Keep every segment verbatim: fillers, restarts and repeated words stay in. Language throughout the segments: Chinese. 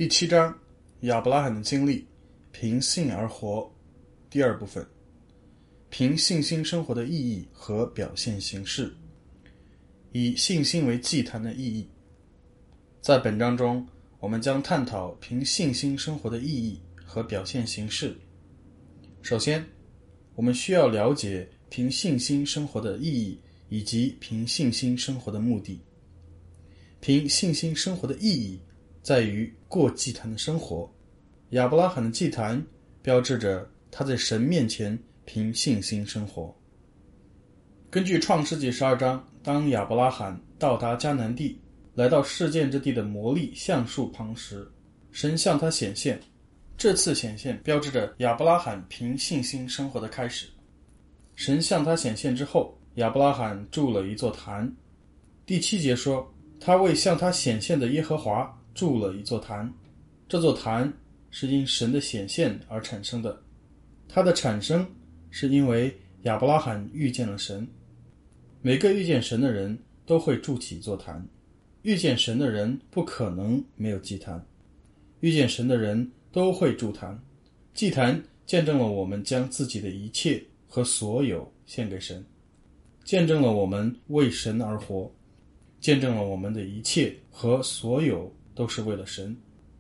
第七章，亚伯拉罕的经历，凭信而活。第二部分，凭信心生活的意义和表现形式，以信心为祭坛的意义。在本章中，我们将探讨凭信心生活的意义和表现形式。首先，我们需要了解凭信心生活的意义以及凭信心生活的目的。凭信心生活的意义在于过祭坛的生活。亚伯拉罕的祭坛标志着他在神面前凭信心生活。根据创世纪十二章，当亚伯拉罕到达迦南地，来到示剑之地的摩利橡树旁时，神向他显现。这次显现标志着亚伯拉罕凭信心生活的开始。神向他显现之后，亚伯拉罕筑了一座坛。第七节说，他为向他显现的耶和华筑了一座坛。这座坛是因神的显现而产生的，它的产生是因为亚伯拉罕遇见了神。每个遇见神的人都会筑起一座坛，遇见神的人不可能没有祭坛，遇见神的人都会筑坛。祭坛见证了我们将自己的一切和所有献给神，见证了我们为神而活，见证了我们的一切和所有都是为了神。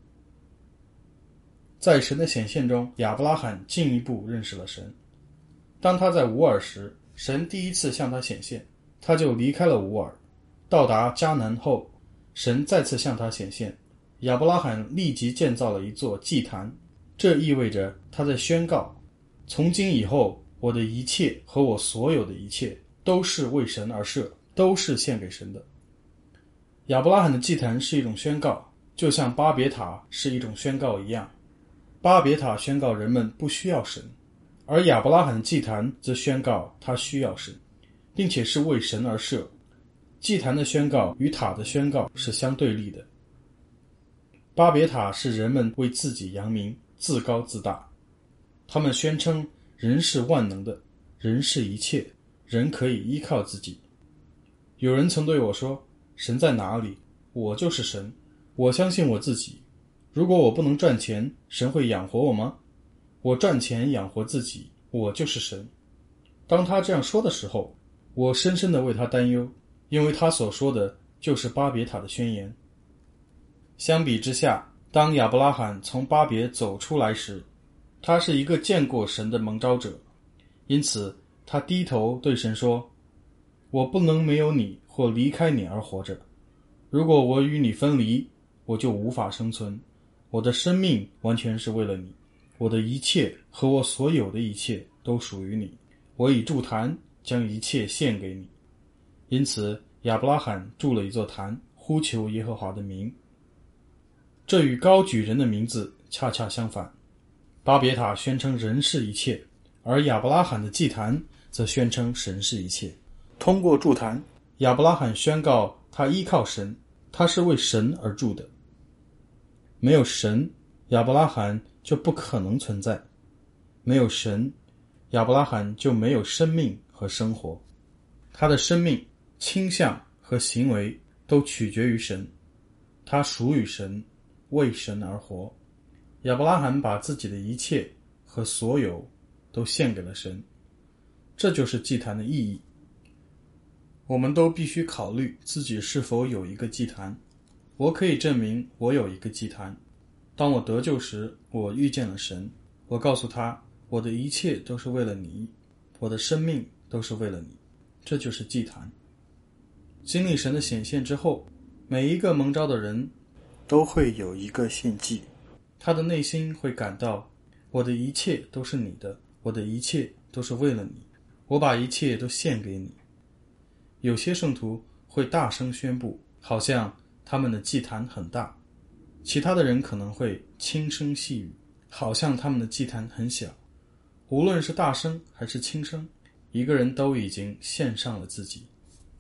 在神的显现中，亚伯拉罕进一步认识了神。当他在乌尔时，神第一次向他显现，他就离开了乌尔。到达迦南后，神再次向他显现，亚伯拉罕立即建造了一座祭坛。这意味着他在宣告，从今以后，我的一切和我所有的一切都是为神而设，都是献给神的。亚伯拉罕的祭坛是一种宣告，就像巴别塔是一种宣告一样。巴别塔宣告人们不需要神，而亚伯拉罕的祭坛则宣告他需要神，并且是为神而设。祭坛的宣告与塔的宣告是相对立的。巴别塔是人们为自己扬名，自高自大。他们宣称人是万能的，人是一切，人可以依靠自己。有人曾对我说，神在哪里？我就是神，我相信我自己。如果我不能赚钱，神会养活我吗？我赚钱养活自己，我就是神。当他这样说的时候，我深深地为他担忧，因为他所说的就是巴别塔的宣言。相比之下，当亚伯拉罕从巴别走出来时，他是一个见过神的蒙召者，因此他低头对神说，我不能没有你或离开你而活着。如果我与你分离，我就无法生存。我的生命完全是为了你，我的一切和我所有的一切都属于你。我以筑坛将一切献给你。因此亚伯拉罕筑了一座坛，呼求耶和华的名。这与高举人的名字恰恰相反。巴别塔宣称人是一切，而亚伯拉罕的祭坛则宣称神是一切。通过筑坛，亚伯拉罕宣告他依靠神，他是为神而筑的。没有神，亚伯拉罕就不可能存在。没有神，亚伯拉罕就没有生命和生活。他的生命、倾向和行为都取决于神，他属于神，为神而活。亚伯拉罕把自己的一切和所有都献给了神，这就是祭坛的意义。我们都必须考虑自己是否有一个祭坛。我可以证明我有一个祭坛。当我得救时，我遇见了神，我告诉他，我的一切都是为了你，我的生命都是为了你。这就是祭坛。经历神的显现之后，每一个蒙召的人都会有一个献祭，他的内心会感到，我的一切都是你的，我的一切都是为了你，我把一切都献给你。有些圣徒会大声宣布，好像他们的祭坛很大，其他的人可能会轻声细语，好像他们的祭坛很小。无论是大声还是轻声，一个人都已经献上了自己。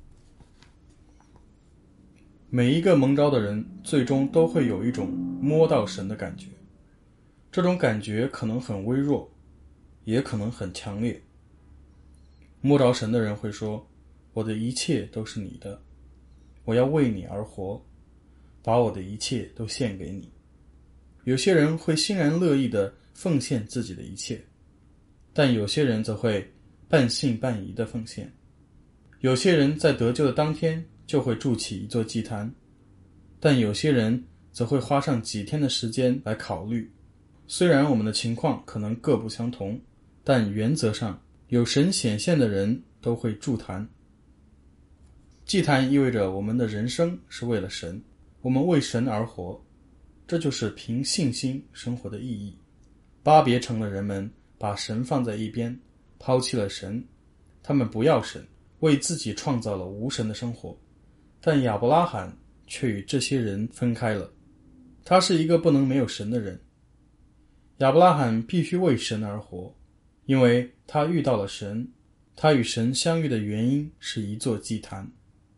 每一个蒙召的人最终都会有一种摸到神的感觉，这种感觉可能很微弱，也可能很强烈。摸着神的人会说，我的一切都是你的，我要为你而活，把我的一切都献给你。 有些人会欣然乐意地奉献自己的一切，但有些人则会半信半疑地奉献。有些人在得救的当天就会筑起一座祭坛，但有些人则会花上几天的时间来考虑。虽然我们的情况可能各不相同，但原则上有神显现的人都会筑坛。祭坛意味着我们的人生是为了神，我们为神而活，这就是凭信心生活的意义。巴别城的人们把神放在一边，抛弃了神，他们不要神，为自己创造了无神的生活。但亚伯拉罕却与这些人分开了，他是一个不能没有神的人。亚伯拉罕必须为神而活，因为他遇到了神，他与神相遇的原因是一座祭坛。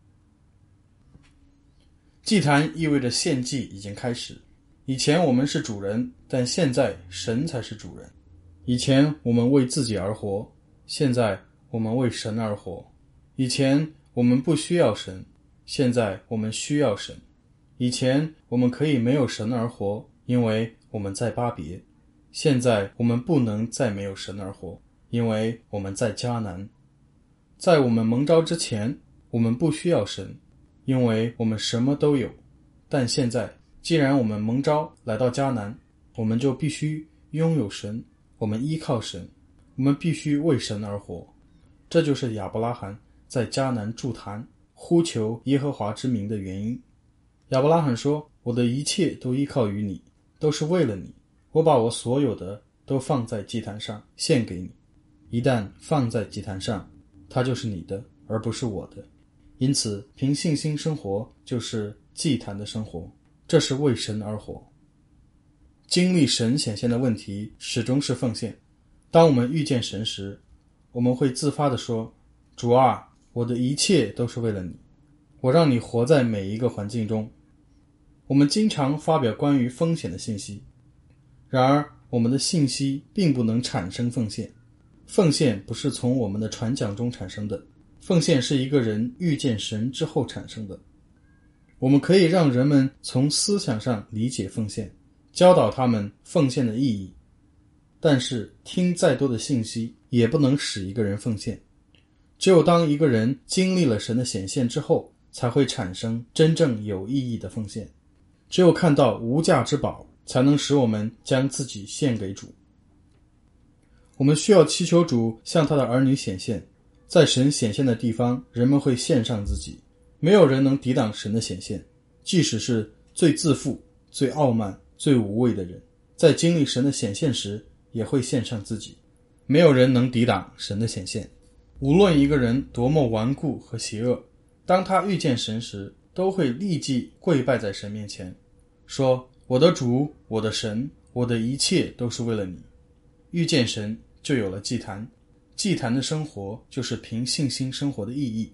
祭坛意味着献祭已经开始，以前我们是主人，但现在神才是主人。以前我们为自己而活，现在我们为神而活。以前我们不需要神，现在我们需要神。以前我们可以没有神而活，因为我们在巴别。现在我们不能再没有神而活，因为我们在迦南。在我们蒙召之前，我们不需要神，因为我们什么都有。但现在既然我们蒙召来到迦南，我们就必须拥有神，我们依靠神，我们必须为神而活。这就是亚伯拉罕在迦南筑坛呼求耶和华之名的原因。亚伯拉罕说，我的一切都依靠于你，都是为了你，我把我所有的都放在祭坛上献给你。一旦放在祭坛上，它就是你的，而不是我的。因此凭信心生活就是祭坛的生活，这是为神而活。经历神显现的问题始终是奉献。当我们遇见神时，我们会自发地说，主啊，我的一切都是为了你，我让你活在每一个环境中。我们经常发表关于风险的信息，然而我们的信息并不能产生奉献。奉献不是从我们的传讲中产生的，奉献是一个人遇见神之后产生的。我们可以让人们从思想上理解奉献，教导他们奉献的意义，但是听再多的信息也不能使一个人奉献。只有当一个人经历了神的显现之后，才会产生真正有意义的奉献。只有看到无价之宝，才能使我们将自己献给主。我们需要祈求主向他的儿女显现，在神显现的地方，人们会献上自己。没有人能抵挡神的显现，即使是最自负、最傲慢、最无畏的人，在经历神的显现时也会献上自己。没有人能抵挡神的显现。无论一个人多么顽固和邪恶，当他遇见神时，都会立即跪拜在神面前，说，我的主，我的神，我的一切都是为了你。遇见神就有了祭坛，祭坛的生活就是凭信心生活的意义。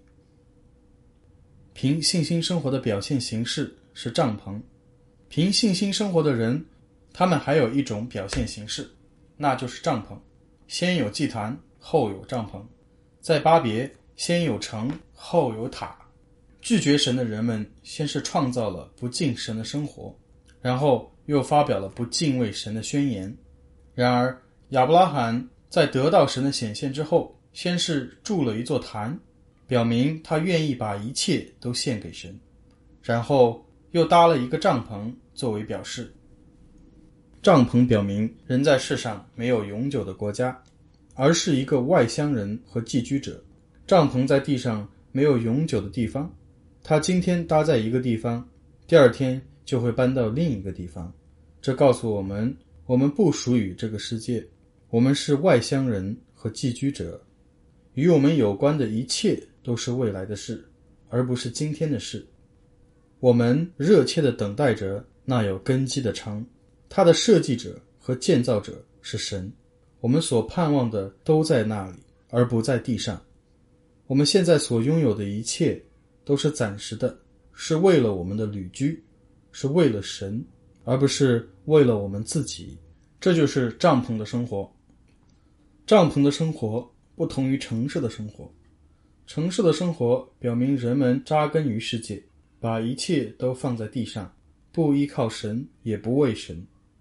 凭信心生活的表现形式是帐篷。凭信心生活的人，他们还有一种表现形式，那就是帐篷。先有祭坛，后有帐篷。在巴别，先有城，后有塔。拒绝神的人们先是创造了不敬神的生活，然后又发表了不敬畏神的宣言。然而亚伯拉罕在得到神的显现之后，先是筑了一座坛，表明他愿意把一切都献给神，然后又搭了一个帐篷作为表示。帐篷表明人在世上没有永久的国家，而是一个外乡人和寄居者。帐篷在地上没有永久的地方，他今天搭在一个地方，第二天就会搬到另一个地方。这告诉我们，我们不属于这个世界，我们是外乡人和寄居者。与我们有关的一切都是未来的事，而不是今天的事。我们热切地等待着那有根基的城，它的设计者和建造者是神。我们所盼望的都在那里，而不在地上。我们现在所拥有的一切都是暂时的，是为了我们的旅居，是为了神，而不是为了我们自己。这就是帐篷的生活。帐篷的生活不同于城市的生活。城市的生活表明人们扎根于世界，把一切都放在地上，不依靠神，也不为神。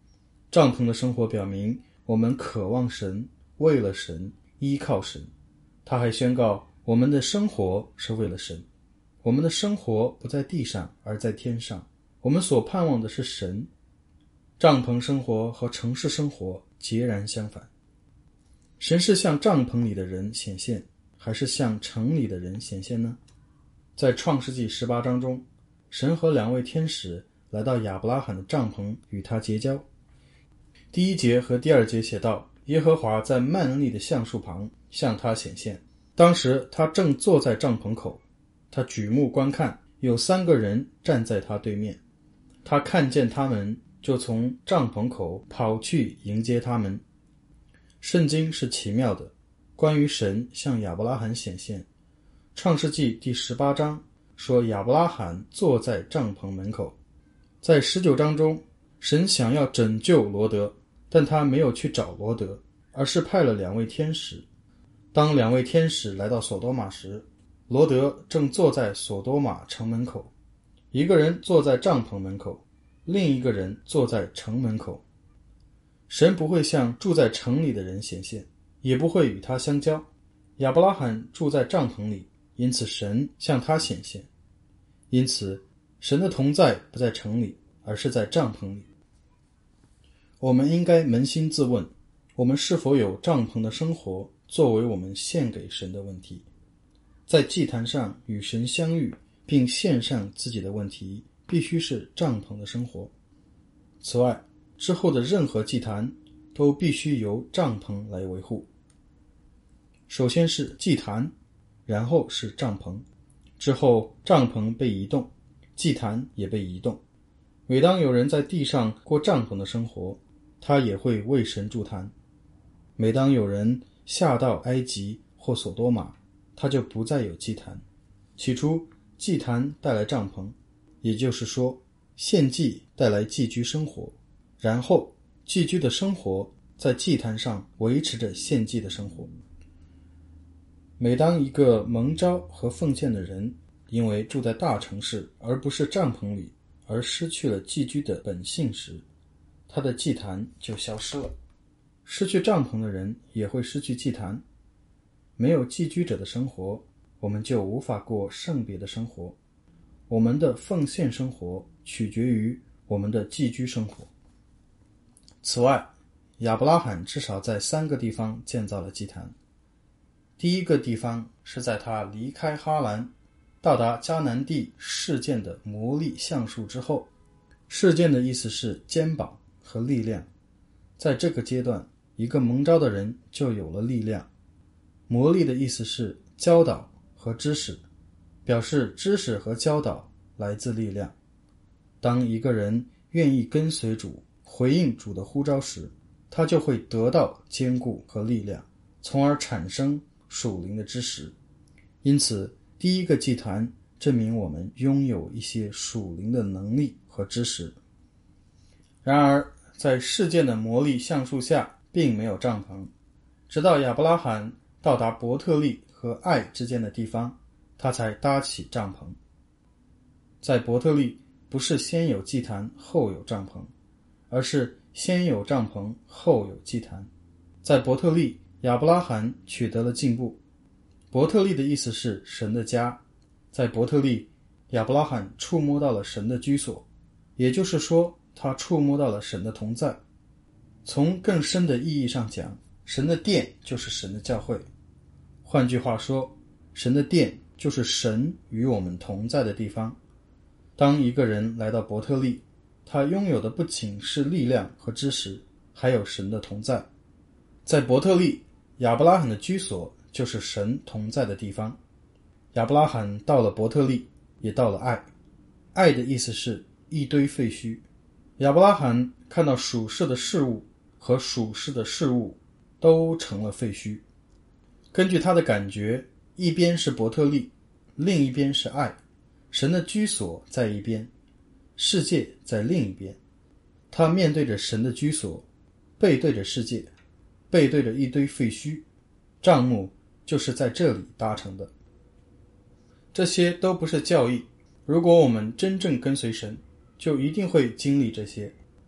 帐篷的生活表明我们渴望神，为了神，依靠神。他还宣告我们的生活是为了神，我们的生活不在地上而在天上，我们所盼望的是神。帐篷生活和城市生活截然相反，神是向帐篷里的人显现，还是向城里的人显现呢？在创世纪十八章中，神和两位天使来到亚伯拉罕的帐篷与他结交。第一节和第二节写道，耶和华在曼利的橡树旁向他显现，当时他正坐在帐篷口，他举目观看，有三个人站在他对面，他看见他们，就从帐篷口跑去迎接他们。圣经是奇妙的，关于神向亚伯拉罕显现，创世纪第十八章说亚伯拉罕坐在帐篷门口。在十九章中，神想要拯救罗德，但他没有去找罗德，而是派了两位天使。当两位天使来到索多玛时，罗德正坐在索多玛城门口，一个人坐在帐篷门口，另一个人坐在城门口。神不会向住在城里的人显现，也不会与他相交。亚伯拉罕住在帐篷里，因此神向他显现。因此神的同在不在城里，而是在帐篷里。我们应该扪心自问，我们是否有帐篷的生活作为我们献给神的问题？在祭坛上与神相遇并献上自己的问题，必须是帐篷的生活。此外，之后的任何祭坛都必须由帐篷来维护。首先是祭坛，然后是帐篷，之后帐篷被移动，祭坛也被移动。每当有人在地上过帐篷的生活，他也会为神筑坛。每当有人下到埃及或索多玛，他就不再有祭坛。起初祭坛带来帐篷，也就是说献祭带来寄居生活，然后寄居的生活在祭坛上维持着献祭的生活。每当一个蒙召和奉献的人因为住在大城市而不是帐篷里而失去了寄居的本性时，他的祭坛就消失了。失去帐篷的人也会失去祭坛。没有寄居者的生活，我们就无法过圣别的生活。我们的奉献生活取决于我们的寄居生活。此外，亚伯拉罕至少在三个地方建造了祭坛。第一个地方是在他离开哈兰到达迦南地事件的摩利橡树之后。事件的意思是肩膀和力量。在这个阶段，一个蒙召的人就有了力量。摩利的意思是教导和知识，表示知识和教导来自力量。当一个人愿意跟随主，回应主的呼召时，他就会得到坚固和力量，从而产生属灵的知识。因此，第一个祭坛证明我们拥有一些属灵的能力和知识。然而，在事件的摩利橡树下并没有帐篷，直到亚伯拉罕到达伯特利和爱之间的地方，他才搭起帐篷。在伯特利，不是先有祭坛后有帐篷，而是先有帐篷后有祭坛。在伯特利，亚伯拉罕取得了进步。伯特利的意思是神的家。在伯特利，亚伯拉罕触摸到了神的居所，也就是说他触摸到了神的同在。从更深的意义上讲，神的殿就是神的教会。换句话说，神的殿就是神与我们同在的地方。当一个人来到伯特利，他拥有的不仅是力量和知识，还有神的同在。在伯特利，亚伯拉罕的居所就是神同在的地方。亚伯拉罕到了伯特利，也到了爱。爱的意思是一堆废墟。亚伯拉罕看到属世的事物和属世的事物都成了废墟。根据他的感觉，一边是伯特利，另一边是爱。神的居所在一边，世界在另一边。他面对着神的居所，背对着世界，背对着一堆废墟。帐幕就是在这里搭成的。这些都不是教义，如果我们真正跟随神，就一定会经历这些。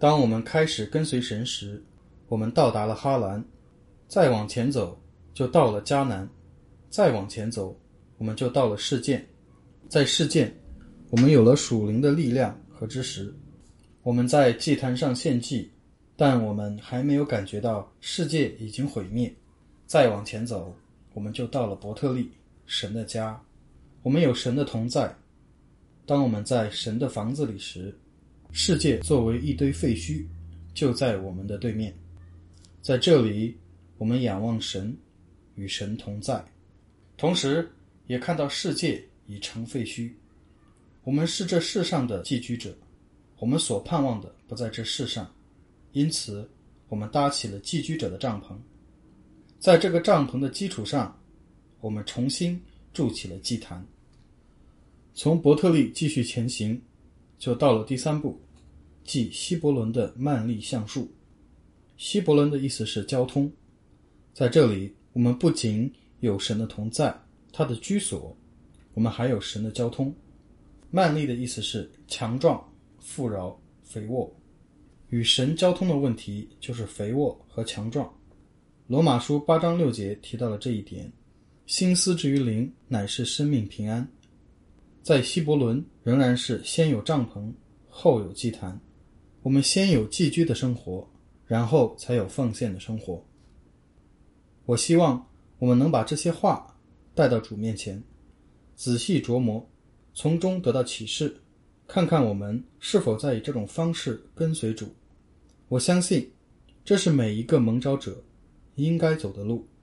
当我们开始跟随神时，我们到达了哈兰，再往前走就到了迦南，再往前走我们就到了示剑。在示剑，我们有了属灵的力量和知识。我们在祭坛上献祭，但我们还没有感觉到世界已经毁灭。再往前走，我们就到了伯特利，神的家。我们有神的同在。当我们在神的房子里时，世界作为一堆废墟，就在我们的对面。在这里，我们仰望神，与神同在，同时也看到世界已成废墟。我们是这世上的寄居者，我们所盼望的不在这世上，因此我们搭起了寄居者的帐篷。在这个帐篷的基础上，我们重新筑起了祭坛。从伯特利继续前行，就到了第三步，即希伯伦的曼利橡树。希伯伦的意思是交通。在这里，我们不仅有神的同在，他的居所，我们还有神的交通。曼利的意思是强壮、富饶、肥沃。与神交通的问题就是肥沃和强壮。罗马书八章六节提到了这一点。心思至于灵，乃是生命平安。在希伯伦仍然是先有帐篷，后有祭坛。我们先有寄居的生活，然后才有奉献的生活。我希望我们能把这些话带到主面前，仔细琢磨，从中得到启示，看看我们是否在以这种方式跟随主。我相信这是每一个蒙召者应该走的路。